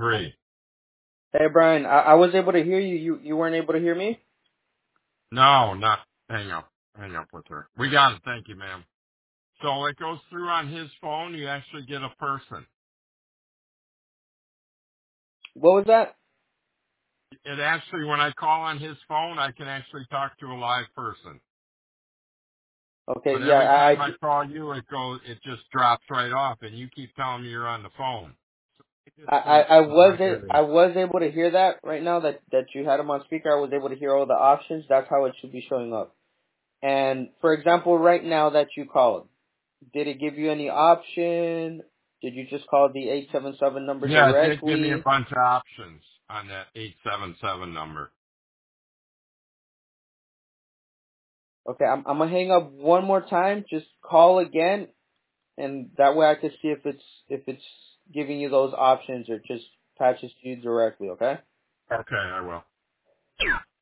Three. Hey Brian, I was able to hear you. You weren't able to hear me? No, not. Hang up. Hang up with her. We got it. Thank you, ma'am. So it goes through on his phone. You actually get a person. What was that? It actually, when I call on his phone, I can actually talk to a live person. Okay, But yeah, every time I call you, it just drops right off, and you keep telling me you're on the phone. I just think my I area. was able to hear that right now that you had him on speaker. I was able to hear all the options. That's how it should be showing up. And for example, right now that you called, did it give you any option? Did you just call the 877 number Yeah, it did give me a directly? bunch of options on that 877 number. Okay, I'm gonna hang up one more time. Just call again, and that way I can see if it's giving you those options or just patches to you directly. Okay. Okay, I will.